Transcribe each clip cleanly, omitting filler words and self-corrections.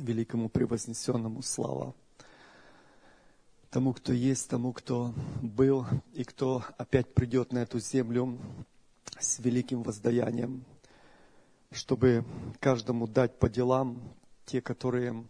великому превознесенному слава. Тому, кто есть, тому, кто был и кто опять придет на эту землю с великим воздаянием, чтобы каждому дать по делам те, которые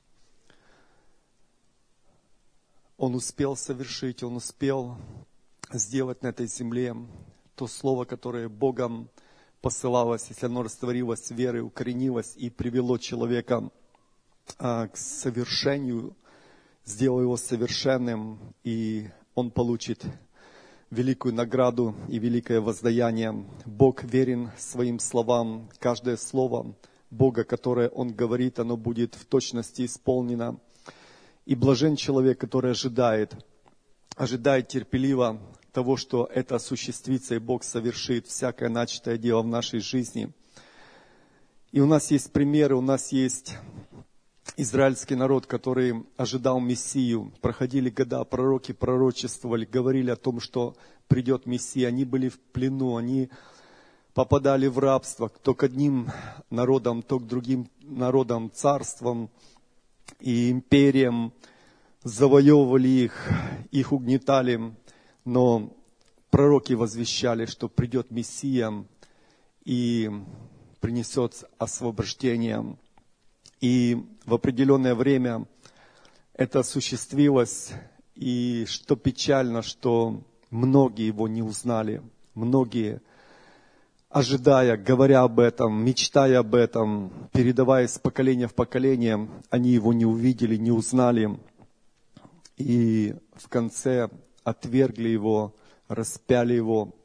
он успел совершить, он успел сделать на этой земле. То слово, которое Богом посылалось, если оно растворилось верой, укоренилось и привело человека к совершению, сделал его совершенным, и он получит великую награду и великое воздаяние. Бог верен своим словам. Каждое слово Бога, которое Он говорит, оно будет в точности исполнено. И блажен человек, который ожидает терпеливо того, что это осуществится, и Бог совершит всякое начатое дело в нашей жизни. И у нас есть примеры, у нас есть израильский народ, который ожидал Мессию. Проходили года, пророки пророчествовали, говорили о том, что придет Мессия. Они были в плену, они попадали в рабство, то к одним народам, то к другим народам, царствам и империям. Завоевывали их угнетали, но пророки возвещали, что придет Мессия и принесет освобождение. И в определенное время это осуществилось, и что печально, что многие его не узнали. Многие, ожидая, говоря об этом, мечтая об этом, передавая из поколения в поколение, они его не увидели, не узнали. И в конце отвергли его, распяли его.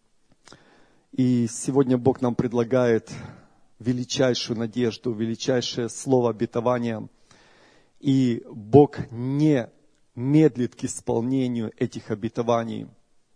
И сегодня Бог нам предлагает величайшую надежду, величайшее слово обетования. И Бог не медлит к исполнению этих обетований.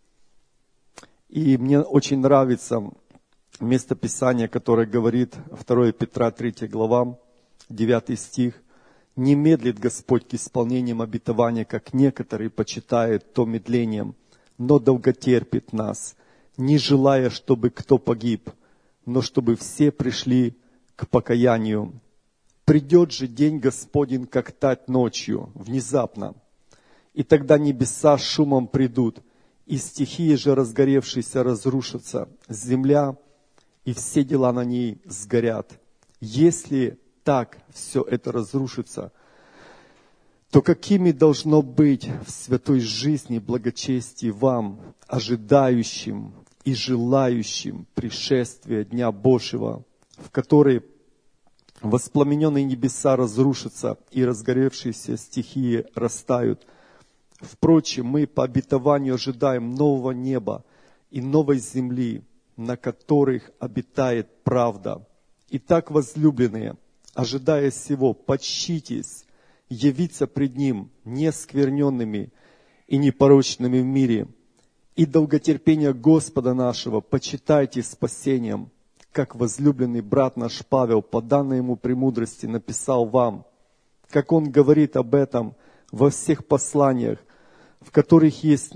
И мне очень нравится местописание, которое говорит 2 Петра 3 глава, 9 стих. «Не медлит Господь к исполнениям обетования, как некоторые почитают то медлением, но долготерпит нас, не желая, чтобы кто погиб, но чтобы все пришли к покаянию. Придет же день Господень, как тать ночью, внезапно, и тогда небеса шумом придут, и стихии же разгоревшиеся разрушатся, земля и все дела на ней сгорят. Если так все это разрушится, то какими должно быть в святой жизни благочестие вам, ожидающим и желающим пришествия Дня Божьего, в который воспламененные небеса разрушатся и разгоревшиеся стихии растают. Впрочем, мы по обетованию ожидаем нового неба и новой земли, на которых обитает правда. Итак, возлюбленные, ожидая сего, почтитесь, явиться пред Ним нескверненными и непорочными в мире, и долготерпение Господа нашего почитайте спасением, как возлюбленный брат наш Павел, по данной ему премудрости, написал вам, как он говорит об этом во всех посланиях, в которых есть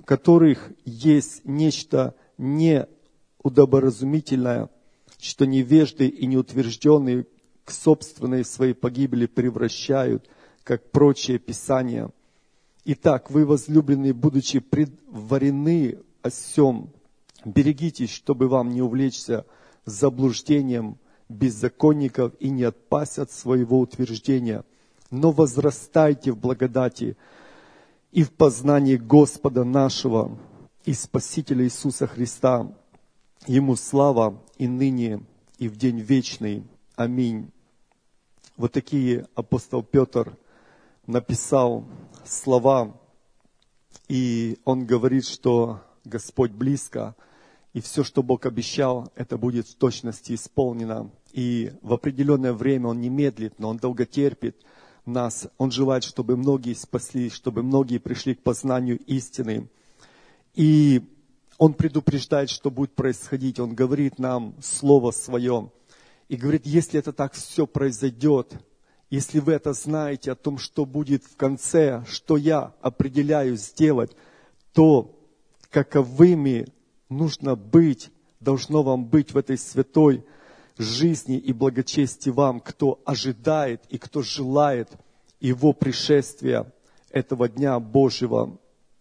нечто неудоборазумительное, что невежды и неутвержденные к собственной своей погибели превращают, как прочие писания. Итак, вы, возлюбленные, будучи предварены о сем, берегитесь, чтобы вам не увлечься заблуждением беззаконников и не отпасть от своего утверждения, но возрастайте в благодати и в познании Господа нашего и Спасителя Иисуса Христа. Ему слава и ныне, и в день вечный. Аминь. Вот такие апостол Петр написал слова, и он говорит, что Господь близко, и все, что Бог обещал, это будет в точности исполнено. И в определенное время Он не медлит, но Он долготерпит нас. Он желает, чтобы многие спаслись, чтобы многие пришли к познанию истины. И Он предупреждает, что будет происходить. Он говорит нам Слово Свое. И говорит, если это так все произойдет, если вы это знаете о том, что будет в конце, что я определяю сделать, то каковыми нужно быть, должно вам быть в этой святой жизни и благочестия вам, кто ожидает и кто желает Его пришествия, этого Дня Божьего.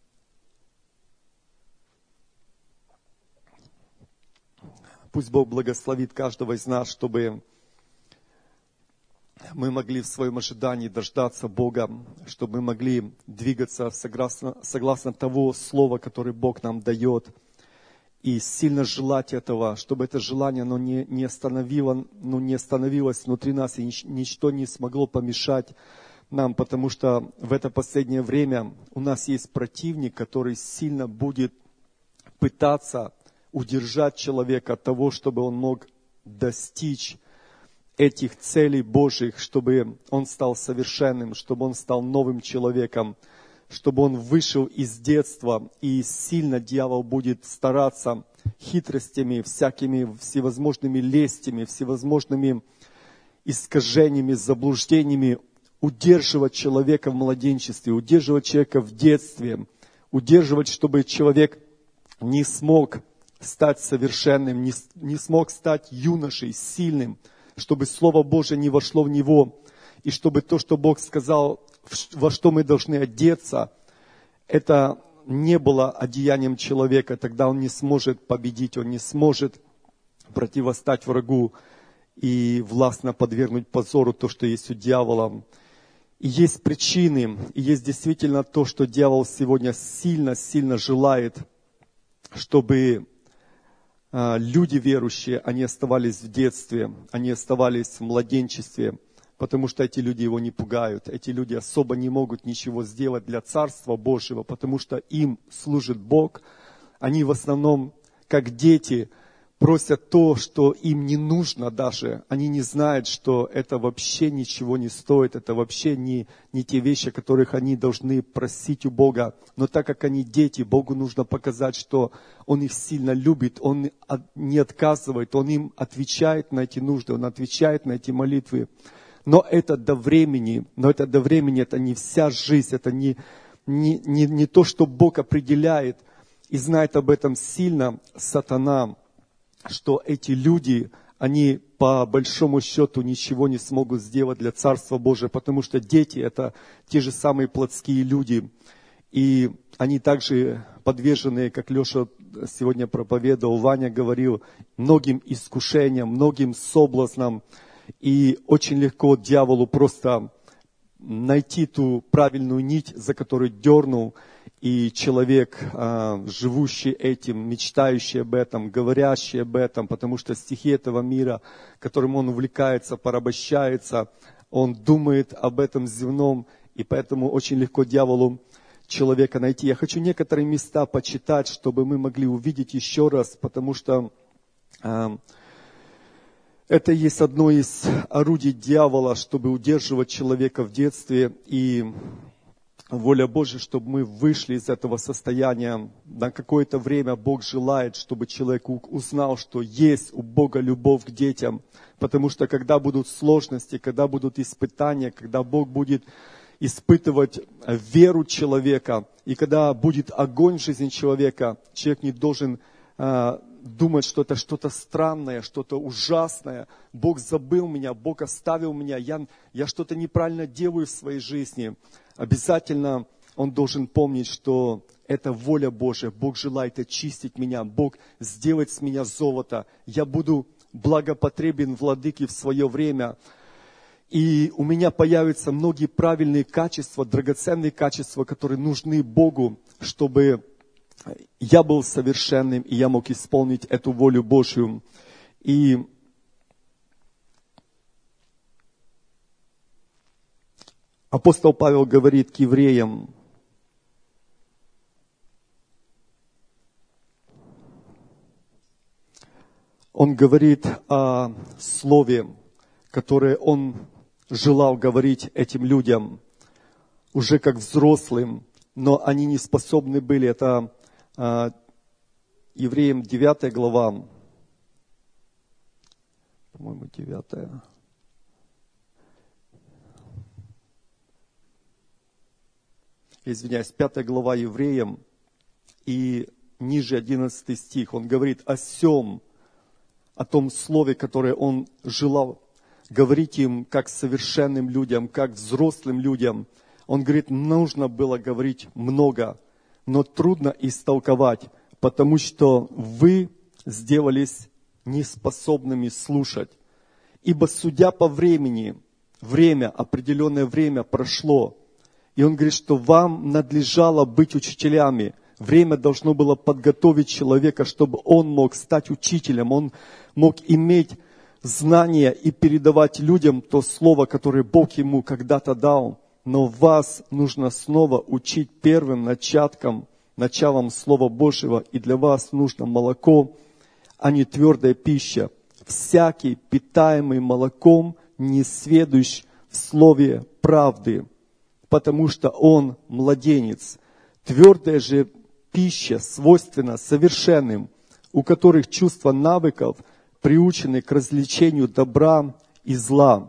Пусть Бог благословит каждого из нас, чтобы мы могли в своем ожидании дождаться Бога, чтобы мы могли двигаться согласно того слова, которое Бог нам дает, и сильно желать этого, чтобы это желание оно не остановилось внутри нас, и ничто не смогло помешать нам, потому что в это последнее время у нас есть противник, который сильно будет пытаться удержать человека от того, чтобы он мог достичь этих целей Божьих, чтобы он стал совершенным, чтобы он стал новым человеком, чтобы он вышел из детства, и сильно дьявол будет стараться хитростями, всякими всевозможными лестями, всевозможными искажениями, заблуждениями удерживать человека в младенчестве, удерживать человека в детстве, удерживать, чтобы человек не смог стать совершенным, не смог стать юношей, сильным, чтобы Слово Божие не вошло в него, и чтобы то, что Бог сказал, во что мы должны одеться, это не было одеянием человека, тогда он не сможет победить, он не сможет противостать врагу и властно подвергнуть позору то, что есть у дьявола. И есть причины, и есть действительно то, что дьявол сегодня сильно желает, чтобы люди верующие, они оставались в детстве, они оставались в младенчестве, потому что эти люди его не пугают. Эти люди особо не могут ничего сделать для Царства Божьего, потому что им служит Бог. Они в основном, как дети, просят то, что им не нужно даже. Они не знают, что это вообще ничего не стоит, это вообще не те вещи, которых они должны просить у Бога. Но так как они дети, Богу нужно показать, что Он их сильно любит, Он не отказывает, Он им отвечает на эти нужды, Он отвечает на эти молитвы. Но это до времени, это не вся жизнь, это не то, что Бог определяет. И знает об этом сильно сатана, что эти люди, они по большому счету ничего не смогут сделать для Царства Божия, потому что дети это те же самые плотские люди. И они также подвержены, как Леша сегодня проповедовал, Ваня говорил, многим искушениям, многим соблазнам. И очень легко дьяволу просто найти ту правильную нить, за которую дернул. И человек, живущий этим, мечтающий об этом, говорящий об этом, потому что стихи этого мира, которым он увлекается, порабощается, он думает об этом земном, и поэтому очень легко дьяволу человека найти. Я хочу некоторые места почитать, чтобы мы могли увидеть еще раз, потому что это есть одно из орудий дьявола, чтобы удерживать человека в детстве, и воля Божья, чтобы мы вышли из этого состояния. На какое-то время Бог желает, чтобы человек узнал, что есть у Бога любовь к детям. Потому что когда будут сложности, когда будут испытания, когда Бог будет испытывать веру человека, и когда будет огонь в жизни человека, человек не должен думать, что это что-то странное, что-то ужасное. Бог забыл меня, Бог оставил меня, я что-то неправильно делаю в своей жизни. Обязательно он должен помнить, что это воля Божья. Бог желает очистить меня, Бог сделать с меня золото. Я буду благопотребен владыке в свое время. И у меня появятся многие правильные качества, драгоценные качества, которые нужны Богу, чтобы я был совершенным, и я мог исполнить эту волю Божью. И апостол Павел говорит к евреям, он говорит о слове, которое он желал говорить этим людям, уже как взрослым, но они не способны были. Это Евреям 9 глава, по-моему, 9. Извиняюсь, 5 глава Евреям, и ниже 11 стих, он говорит о сем, о том слове, которое Он желал говорить им как совершенным людям, как взрослым людям. Он говорит, нужно было говорить много, но трудно истолковать, потому что вы сделались неспособными слушать. Ибо судя по времени, определенное время прошло, и он говорит, что вам надлежало быть учителями. Время должно было подготовить человека, чтобы он мог стать учителем, он мог иметь знания и передавать людям то слово, которое Бог ему когда-то дал. Но вас нужно снова учить первым началом Слова Божьего, и для вас нужно молоко, а не твердая пища. Всякий, питаемый молоком, не сведущ в слове правды, потому что он младенец. Твердая же пища свойственна совершенным, у которых чувство навыков приучены к развлечению добра и зла.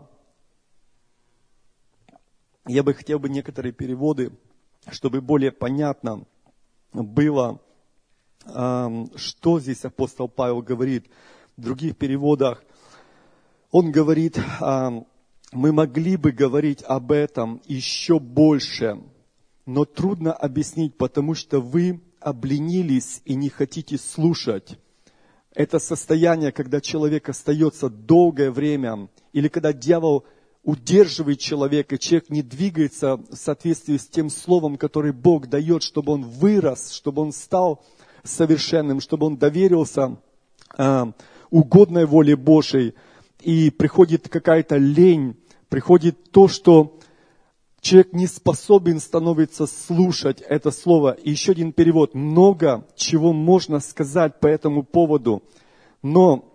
Я бы хотел некоторые переводы, чтобы более понятно было, что здесь апостол Павел говорит. В других переводах он говорит, мы могли бы говорить об этом еще больше, но трудно объяснить, потому что вы обленились и не хотите слушать. Это состояние, когда человек остается долгое время, или когда дьявол удерживает человека, и человек не двигается в соответствии с тем словом, которое Бог дает, чтобы он вырос, чтобы он стал совершенным, чтобы он доверился угодной воле Божией. И приходит какая-то лень, приходит то, что человек не способен становится слушать это слово. И еще один перевод. Много чего можно сказать по этому поводу, но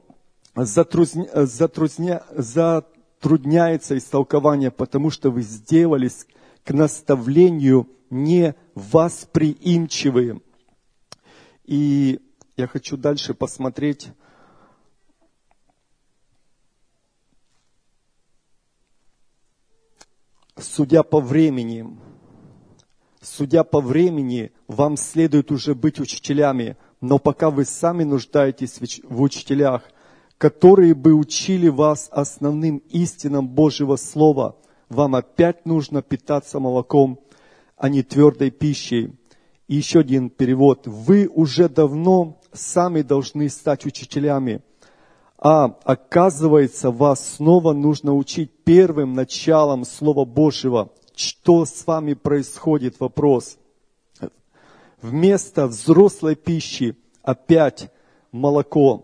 затрудняется истолкование, потому что вы сделались к наставлению невосприимчивы. И я хочу дальше посмотреть. Судя по времени, вам следует уже быть учителями, но пока вы сами нуждаетесь в учителях, которые бы учили вас основным истинам Божьего Слова, вам опять нужно питаться молоком, а не твердой пищей. И еще один перевод. Вы уже давно сами должны стать учителями, а оказывается, вас снова нужно учить первым началом Слова Божьего. Что с вами происходит? Вопрос. Вместо взрослой пищи опять молоко.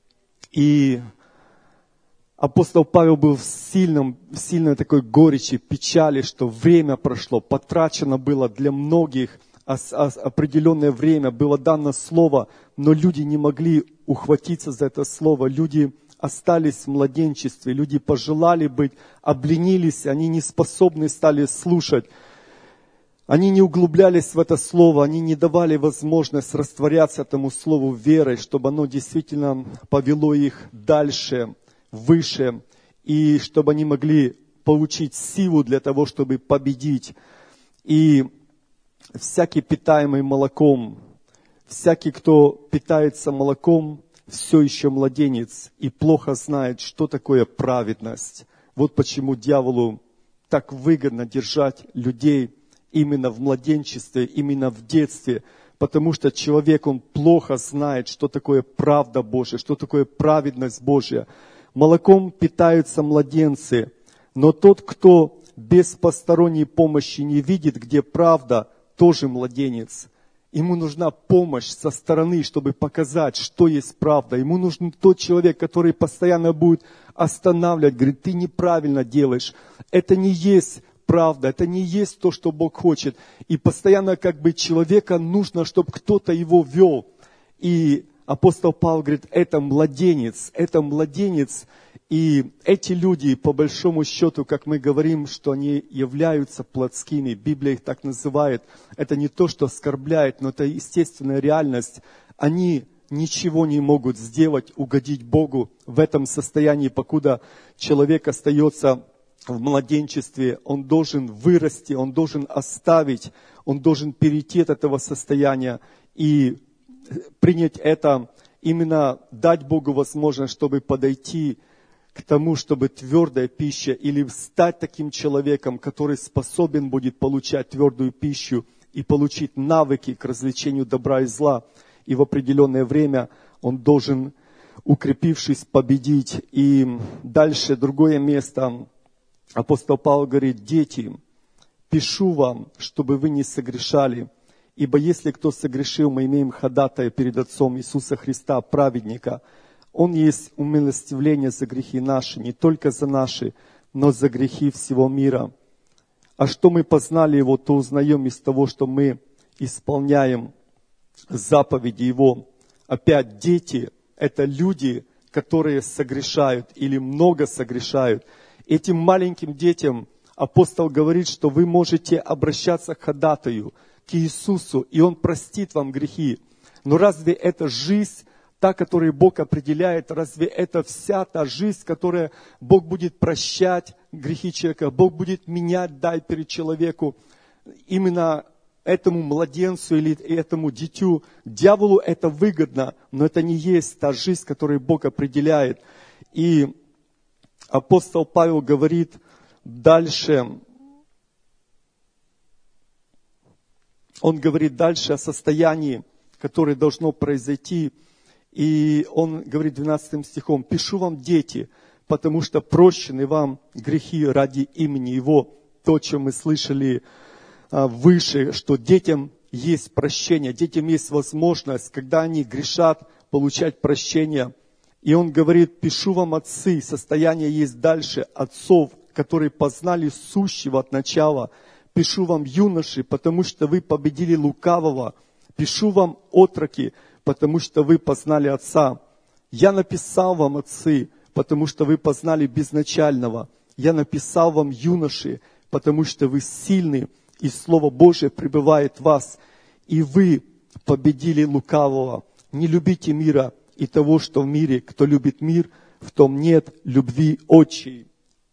И апостол Павел был в сильной такой горечи, печали, что время прошло, потрачено было для многих определенное время, было дано слово, но люди не могли ухватиться за это слово. Люди остались в младенчестве, люди пожелали быть, обленились, они не способны стали слушать. Они не углублялись в это слово, они не давали возможность растворяться этому слову верой, чтобы оно действительно повело их дальше, выше, и чтобы они могли получить силу для того, чтобы победить. И всякий, питаемый молоком, всякий, кто питается молоком, все еще младенец и плохо знает, что такое праведность. Вот почему дьяволу так выгодно держать людей именно в младенчестве, именно в детстве, потому что человек, он плохо знает, что такое правда Божья, что такое праведность Божья. Молоком питаются младенцы, но тот, кто без посторонней помощи не видит, где правда, тоже младенец. Ему нужна помощь со стороны, чтобы показать, что есть правда. Ему нужен тот человек, который постоянно будет останавливать, говорит, ты неправильно делаешь. Это не есть правда, это не есть то, что Бог хочет. И постоянно человека нужно, чтобы кто-то его вел. И апостол Павел говорит, это младенец. И эти люди, по большому счету, как мы говорим, что они являются плотскими, Библия их так называет, это не то, что оскорбляет, но это естественная реальность. Они ничего не могут сделать, угодить Богу в этом состоянии, покуда человек остается в младенчестве. Он должен вырасти, он должен оставить, он должен перейти от этого состояния и принять это именно дать Богу возможность, чтобы подойти к тому, чтобы твердая пища, или стать таким человеком, который способен будет получать твердую пищу и получить навыки к развлечению добра и зла. И в определенное время он должен, укрепившись, победить. И дальше другое место. Апостол Павел говорит: дети, пишу вам, чтобы вы не согрешали. Ибо если кто согрешил, мы имеем ходатая перед Отцом Иисуса Христа, праведника. Он есть умилостивление за грехи наши, не только за наши, но за грехи всего мира. А что мы познали Его, то узнаем из того, что мы исполняем заповеди Его. Опять, дети – это люди, которые согрешают или много согрешают. Этим маленьким детям апостол говорит, что вы можете обращаться к ходатаю, к Иисусу, и Он простит вам грехи. Но разве это жизнь, та, которую Бог определяет, разве это вся та жизнь, которая Бог будет прощать грехи человека, Бог будет менять, дай перед человеку, именно этому младенцу или этому дитю? Дьяволу это выгодно, но это не есть та жизнь, которую Бог определяет. И апостол Павел говорит дальше, он говорит дальше о состоянии, которое должно произойти. И он говорит 12 стихом: «Пишу вам, дети, потому что прощены вам грехи ради имени Его». То, о чем мы слышали выше, что детям есть прощение, детям есть возможность, когда они грешат, получать прощение. И он говорит: «Пишу вам, отцы». Состояние есть дальше отцов, которые познали сущего от начала. «Пишу вам, юноши, потому что вы победили лукавого. Пишу вам, отроки, потому что вы познали Отца. Я написал вам, отцы, потому что вы познали безначального. Я написал вам, юноши, потому что вы сильны, и Слово Божие пребывает в вас, и вы победили лукавого. Не любите мира и того, что в мире. Кто любит мир, в том нет любви отчей».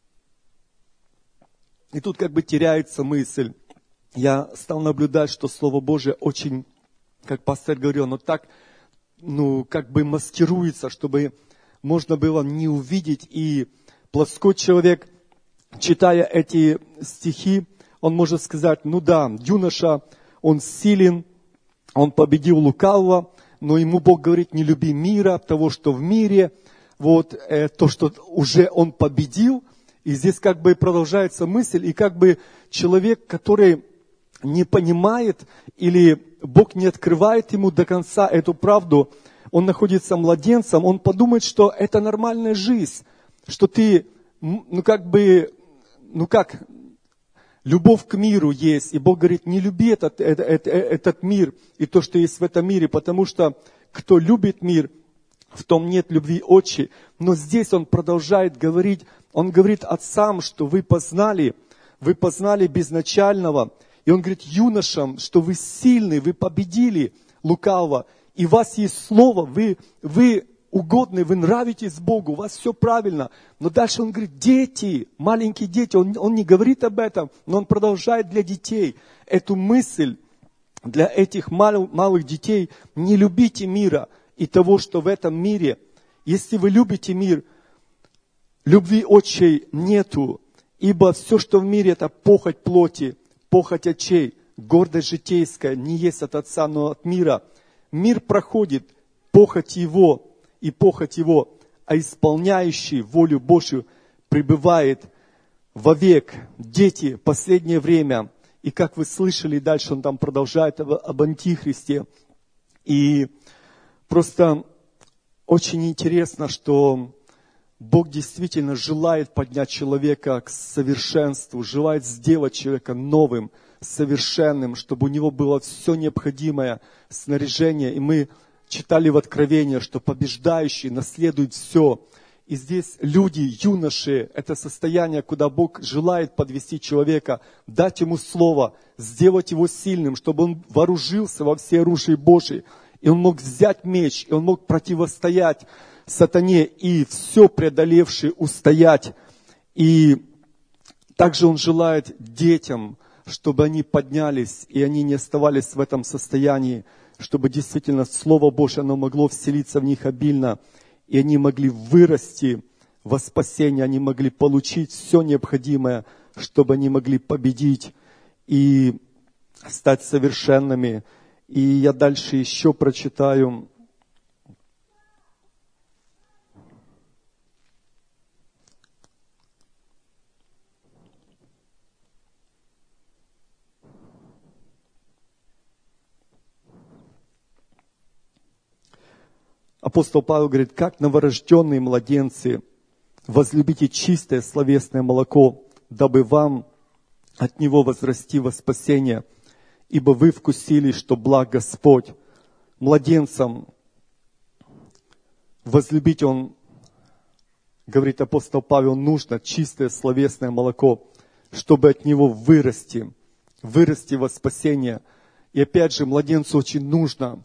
И тут как бы теряется мысль. Я стал наблюдать, что Слово Божие очень, как пастор говорил, оно так, как бы маскируется, чтобы можно было не увидеть. И плоской человек, читая эти стихи, он может сказать: юноша, он силен, он победил лукавого, но ему Бог говорит: не люби мира, того, что в мире, то, что уже он победил. И здесь как бы продолжается мысль, и как бы человек, который не понимает, или Бог не открывает ему до конца эту правду, он находится младенцем, он подумает, что это нормальная жизнь, что ты, любовь к миру есть. И Бог говорит: не люби этот мир и то, что есть в этом мире, потому что кто любит мир, в том нет любви отчей. Но здесь он продолжает говорить, он говорит отцам, что вы познали безначального. И он говорит юношам, что вы сильны, вы победили лукавого. И у вас есть слово, вы угодны, вы нравитесь Богу, у вас все правильно. Но дальше он говорит: дети, маленькие дети, он не говорит об этом, но он продолжает для детей эту мысль, для этих малых детей: не любите мира и того, что в этом мире. Если вы любите мир, любви отчей нету, ибо все, что в мире, это похоть плоти, похоть очей, гордость житейская, не есть от Отца, но от мира. Мир проходит, похоть его, а исполняющий волю Божью пребывает вовек. Дети, последнее время, и как вы слышали, дальше он там продолжает об Антихристе. И просто очень интересно, что Бог действительно желает поднять человека к совершенству, желает сделать человека новым, совершенным, чтобы у него было все необходимое снаряжение. И мы читали в Откровении, что побеждающий наследует все. И здесь люди, юноши, это состояние, куда Бог желает подвести человека, дать ему слово, сделать его сильным, чтобы он вооружился во все оружие Божие. И он мог взять меч, и он мог противостоять сатане, и все преодолевший устоять. И также он желает детям, чтобы они поднялись, и они не оставались в этом состоянии, чтобы действительно Слово Божье, оно могло вселиться в них обильно, и они могли вырасти во спасение, они могли получить все необходимое, чтобы они могли победить и стать совершенными. И я дальше еще прочитаю. Апостол Павел говорит: как новорожденные младенцы, возлюбите чистое словесное молоко, дабы вам от него возрасти во спасение, ибо вы вкусили, что благ Господь. Младенцам возлюбить, он, говорит апостол Павел, нужно чистое словесное молоко, чтобы от него вырасти во спасение. И опять же, младенцу очень нужно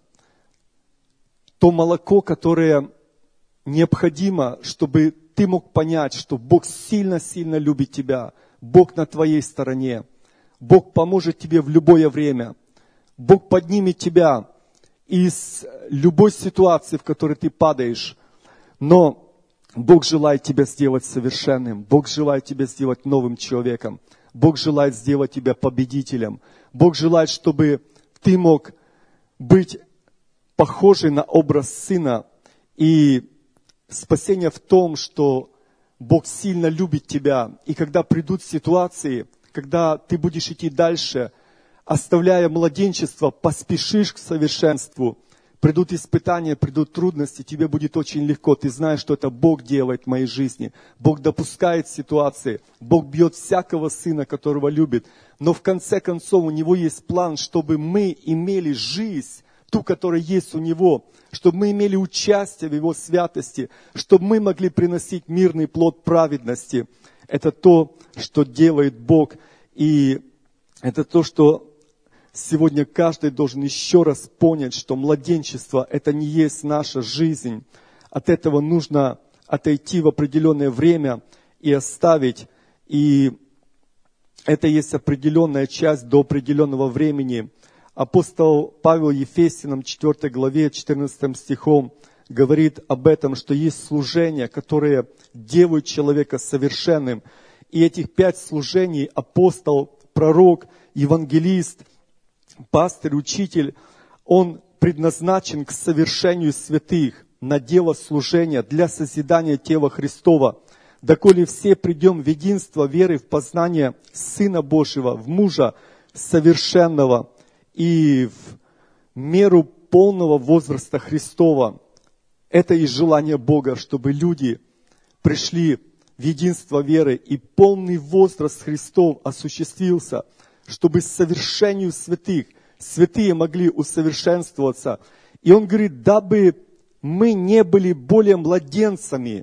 то молоко, которое необходимо, чтобы ты мог понять, что Бог сильно-сильно любит тебя, Бог на твоей стороне, Бог поможет тебе в любое время, Бог поднимет тебя из любой ситуации, в которой ты падаешь, но Бог желает тебя сделать совершенным, Бог желает тебя сделать новым человеком, Бог желает сделать тебя победителем, Бог желает, чтобы ты мог быть похожий на образ Сына. И спасение в том, что Бог сильно любит тебя. И когда придут ситуации, когда ты будешь идти дальше, оставляя младенчество, поспешишь к совершенству. Придут испытания, придут трудности, тебе будет очень легко. Ты знаешь, что это Бог делает в моей жизни. Бог допускает ситуации. Бог бьет всякого сына, которого любит. Но в конце концов у Него есть план, чтобы мы имели жизнь, ту, которая есть у Него, чтобы мы имели участие в Его святости, чтобы мы могли приносить мирный плод праведности. Это то, что делает Бог. И это то, что сегодня каждый должен еще раз понять, что младенчество – это не есть наша жизнь. От этого нужно отойти в определенное время и оставить. И это есть определенная часть до определенного времени. Апостол Павел Ефесянам 4 главе 14 стихом говорит об этом, что есть служения, которые делают человека совершенным. И этих 5 служений апостол, пророк, евангелист, пастырь, учитель, он предназначен к совершению святых на дело служения для созидания тела Христова. Доколе все придем в единство веры в познание Сына Божьего, в мужа совершенного, и в меру полного возраста Христова. Это и желание Бога, чтобы люди пришли в единство веры, и полный возраст Христов осуществился, чтобы совершению святых, святые могли усовершенствоваться. И он говорит, дабы мы не были более младенцами,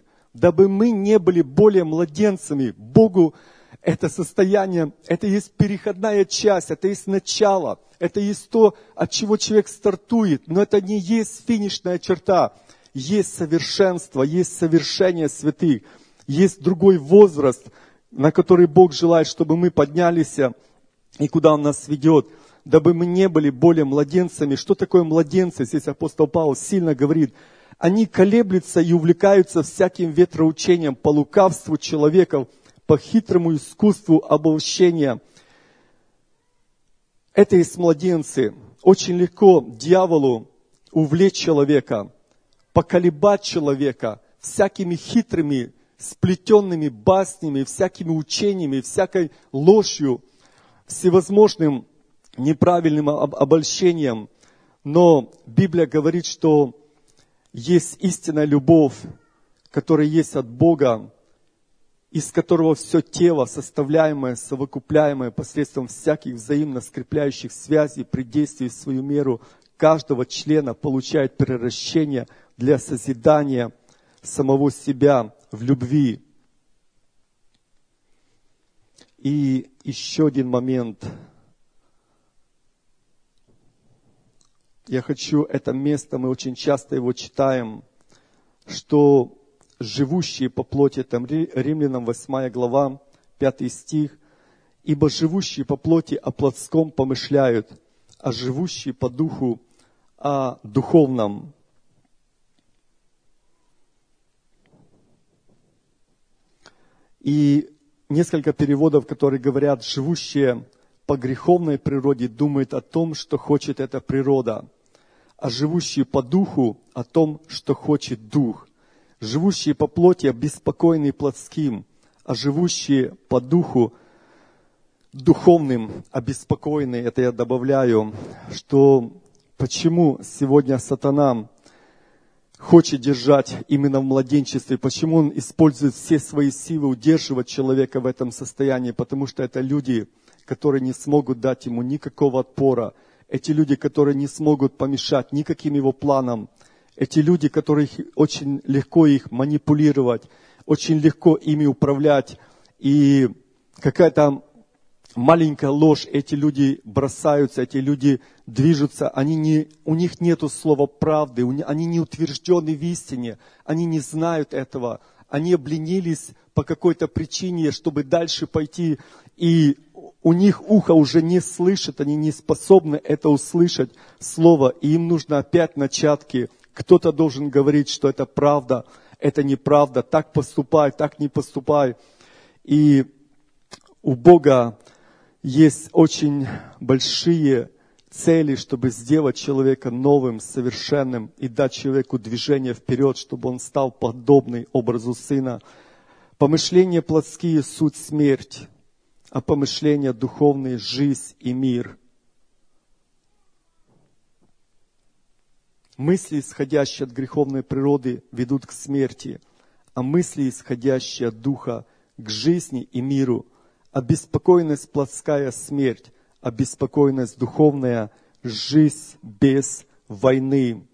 Богу это состояние, это есть переходная часть, это есть начало, это есть то, от чего человек стартует, но это не есть финишная черта. Есть совершенство, есть совершение святых, есть другой возраст, на который Бог желает, чтобы мы поднялись и куда Он нас ведет, дабы мы не были более младенцами. Что такое младенцы? Здесь апостол Павел сильно говорит. Они колеблются и увлекаются всяким ветроучением по лукавству человеков, по хитрому искусству обольщения. Это есть младенцы. Очень легко дьяволу увлечь человека, поколебать человека всякими хитрыми, сплетенными баснями, всякими учениями, всякой ложью, всевозможным неправильным обольщением. Но Библия говорит, что есть истинная любовь, которая есть от Бога, из которого все тело, составляемое, совокупляемое посредством всяких взаимно скрепляющих связей при действии в свою меру каждого члена получает превращение для созидания самого себя в любви. И еще один момент. Я хочу это место, мы очень часто его читаем, что живущие по плоти, там Римлянам 8 глава, 5 стих, «Ибо живущие по плоти о плотском помышляют, а живущие по духу о духовном. И несколько переводов, которые говорят, живущие по греховной природе думают о том, что хочет эта природа, а живущие по духу о том, что хочет дух. Живущие по плоти обеспокоены плотским, а живущие по духу духовным обеспокоены. Это я добавляю, что почему сегодня сатана хочет держать именно в младенчестве, почему он использует все свои силы удерживать человека в этом состоянии, потому что это люди, которые не смогут дать ему никакого отпора, эти люди, которые не смогут помешать никаким его планам, эти люди, которых очень легко их манипулировать, очень легко ими управлять, и какая-то маленькая ложь, эти люди бросаются, эти люди движутся, у них нету слова правды, они не утверждены в истине, они не знают этого, они обленились по какой-то причине, чтобы дальше пойти, и у них ухо уже не слышит, они не способны это услышать, слово, и им нужно опять начатки. Кто-то должен говорить, что это правда, это неправда, так поступай, так не поступай. И у Бога есть очень большие цели, чтобы сделать человека новым, совершенным и дать человеку движение вперед, чтобы он стал подобный образу Сына. Помышления плотские – суть смерть, а помышления духовные – жизнь и мир. Мысли, исходящие от греховной природы, ведут к смерти, а мысли, исходящие от Духа, к жизни и миру. Обеспокоенность плотская – смерть, обеспокоенность духовная – жизнь без войны.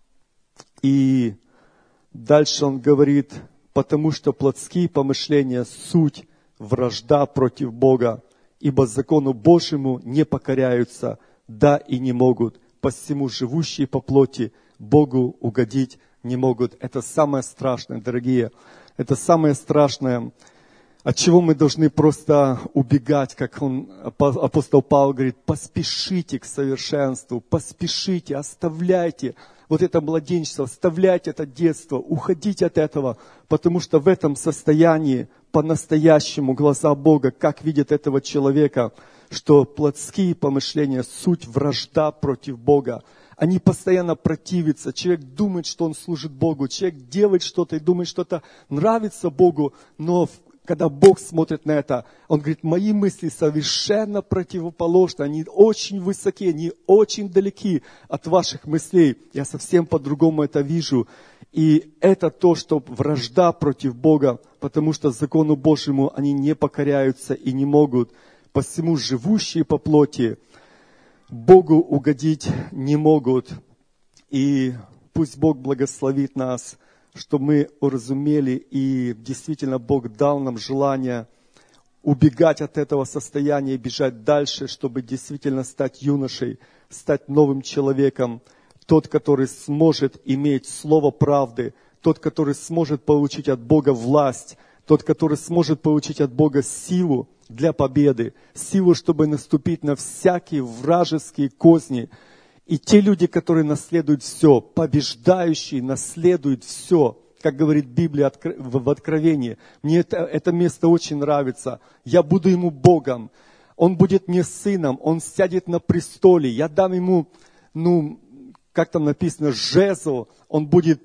И дальше он говорит, потому что плотские помышления – суть вражда против Бога, ибо закону Божьему не покоряются, да и не могут, посему живущие по плоти Богу угодить не могут. Это самое страшное, дорогие, это самое страшное, от чего мы должны просто убегать, как апостол Павел говорит, поспешите к совершенству, поспешите, оставляйте вот это младенчество, оставляйте это детство, уходите от этого, потому что в этом состоянии по-настоящему глаза Бога, как видят этого человека, что плотские помышления – суть вражда против Бога. Они постоянно противятся. Человек думает, что он служит Богу, человек делает что-то и думает, что это нравится Богу, но когда Бог смотрит на это, Он говорит, мои мысли совершенно противоположны, они очень высоки, они очень далеки от ваших мыслей. Я совсем по-другому это вижу. И это то, что вражда против Бога, потому что закону Божьему они не покоряются и не могут. Посему живущие по плоти Богу угодить не могут. И пусть Бог благословит нас, чтобы мы уразумели, и действительно Бог дал нам желание убегать от этого состояния и бежать дальше, чтобы действительно стать юношей, стать новым человеком, тот, который сможет иметь слово правды, тот, который сможет получить от Бога власть, тот, который сможет получить от Бога силу для победы, силу, чтобы наступить на всякие вражеские козни. И те люди, которые наследуют все, побеждающие наследуют все, как говорит Библия в Откровении. Мне это место очень нравится. Я буду ему Богом, он будет мне сыном, он сядет на престоле. Я дам ему, как там написано, жезл. Он будет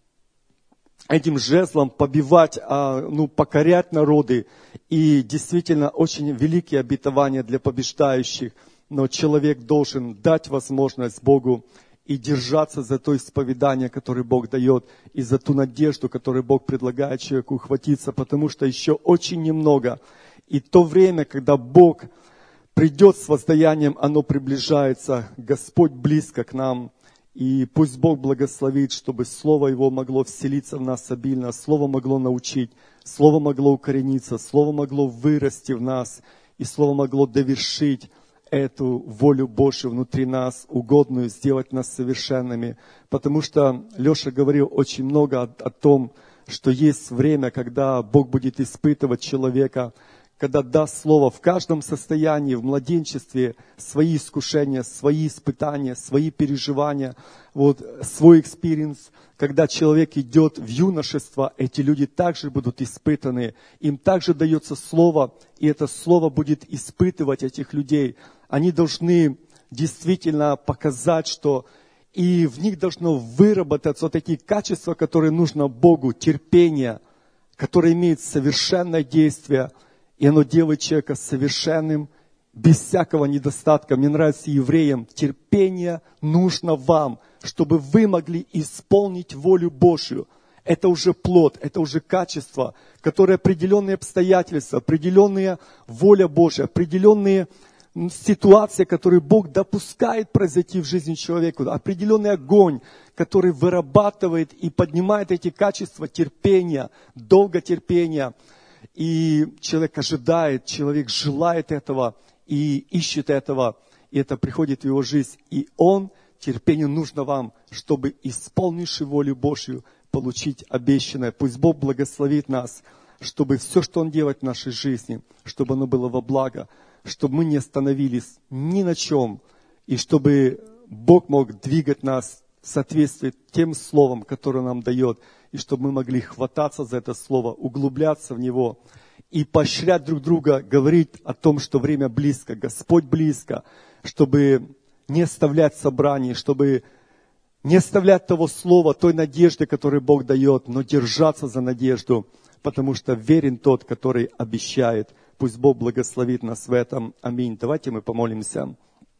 этим жезлом побивать, покорять народы. И действительно очень великие обетования для побеждающих. Но человек должен дать возможность Богу и держаться за то исповедание, которое Бог дает, и за ту надежду, которую Бог предлагает человеку ухватиться, потому что еще очень немного. И то время, когда Бог придет с воздаянием, оно приближается. Господь близко к нам. И пусть Бог благословит, чтобы Слово Его могло вселиться в нас обильно, Слово могло научить, Слово могло укорениться, Слово могло вырасти в нас, и Слово могло довершить эту волю Божью внутри нас, угодную, сделать нас совершенными. Потому что Леша говорил очень много о том, что есть время, когда Бог будет испытывать человека, когда даст Слово в каждом состоянии, в младенчестве, свои искушения, свои испытания, свои переживания, свой экспириенс. Когда человек идет в юношество, эти люди также будут испытаны. Им также дается Слово, и это Слово будет испытывать этих людей. Они должны действительно показать, что и в них должно выработаться такие качества, которые нужно Богу, терпение, которое имеет совершенное действие, и оно делает человека совершенным, без всякого недостатка. Мне нравится евреям, терпение нужно вам, чтобы вы могли исполнить волю Божью. Это уже плод, это уже качество, которое определенные обстоятельства, определенная воля Божья, определенные ситуации, которые Бог допускает произойти в жизни человека, определенный огонь, который вырабатывает и поднимает эти качества терпения, долготерпения. И человек ожидает, человек желает этого и ищет этого, и это приходит в его жизнь. И терпение нужно вам, чтобы, исполнивши волю Божью, получить обещанное. Пусть Бог благословит нас, чтобы все, что Он делает в нашей жизни, чтобы оно было во благо, чтобы мы не остановились ни на чем, и чтобы Бог мог двигать нас в соответствии тем словом, которое Он нам дает, и чтобы мы могли хвататься за это слово, углубляться в него и поощрять друг друга, говорить о том, что время близко, Господь близко, чтобы не оставлять собраний, чтобы не оставлять того слова, той надежды, которую Бог дает, но держаться за надежду, потому что верен тот, который обещает. Пусть Бог благословит нас в этом. Аминь. Давайте мы помолимся.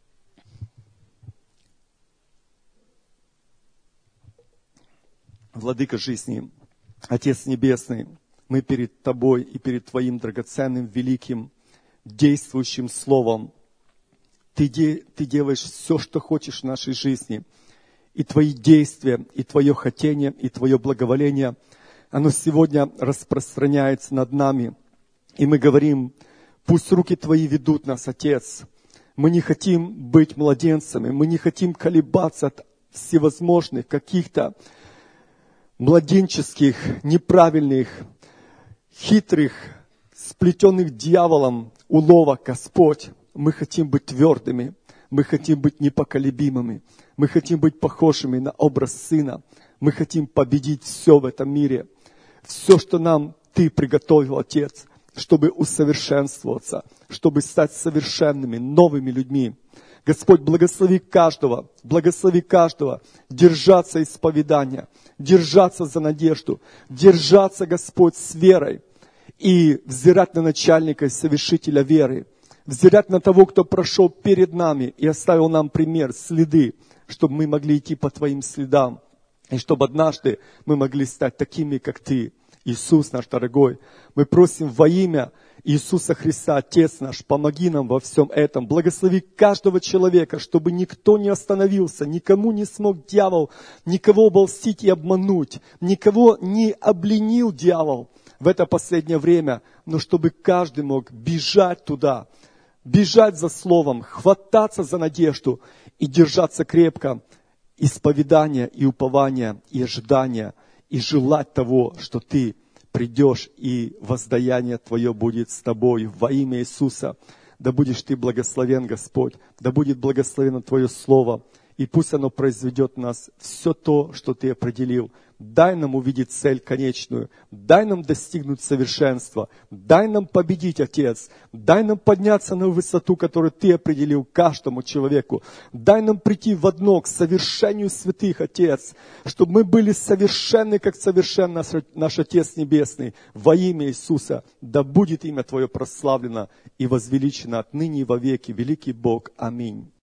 Владыка жизни, Отец Небесный, мы перед Тобой и перед Твоим драгоценным, великим, действующим Словом. Ты делаешь все, что хочешь в нашей жизни. И Твои действия, и Твое хотение, и Твое благоволение, оно сегодня распространяется над нами. И мы говорим, пусть руки Твои ведут нас, Отец. Мы не хотим быть младенцами, мы не хотим колебаться от всевозможных каких-то младенческих, неправильных, хитрых, сплетенных дьяволом уловок, Господь. Мы хотим быть твердыми, мы хотим быть непоколебимыми, мы хотим быть похожими на образ Сына. Мы хотим победить все в этом мире, все, что нам Ты приготовил, Отец, чтобы усовершенствоваться, чтобы стать совершенными, новыми людьми. Господь, благослови каждого держаться исповедания, держаться за надежду, держаться, Господь, с верой и взирать на начальника и совершителя веры, взирать на того, кто прошел перед нами и оставил нам пример, следы, чтобы мы могли идти по Твоим следам, и чтобы однажды мы могли стать такими, как Ты. Иисус наш дорогой, мы просим во имя Иисуса Христа, Отец наш, помоги нам во всем этом. Благослови каждого человека, чтобы никто не остановился, никому не смог дьявол, никого обольстить и обмануть, никого не обленил дьявол в это последнее время, но чтобы каждый мог бежать туда, бежать за словом, хвататься за надежду и держаться крепко, исповедания и упования и ожидания, и желать того, что Ты придешь, и воздаяние Твое будет с Тобой во имя Иисуса. Да будешь Ты благословен, Господь, да будет благословено Твое Слово, и пусть оно произведет в нас все то, что Ты определил. Дай нам увидеть цель конечную, дай нам достигнуть совершенства, дай нам победить, Отец, дай нам подняться на высоту, которую Ты определил каждому человеку, дай нам прийти в одно, к совершению святых, Отец, чтобы мы были совершенны, как совершен наш Отец Небесный, во имя Иисуса, да будет имя Твое прославлено и возвеличено отныне и вовеки, великий Бог. Аминь.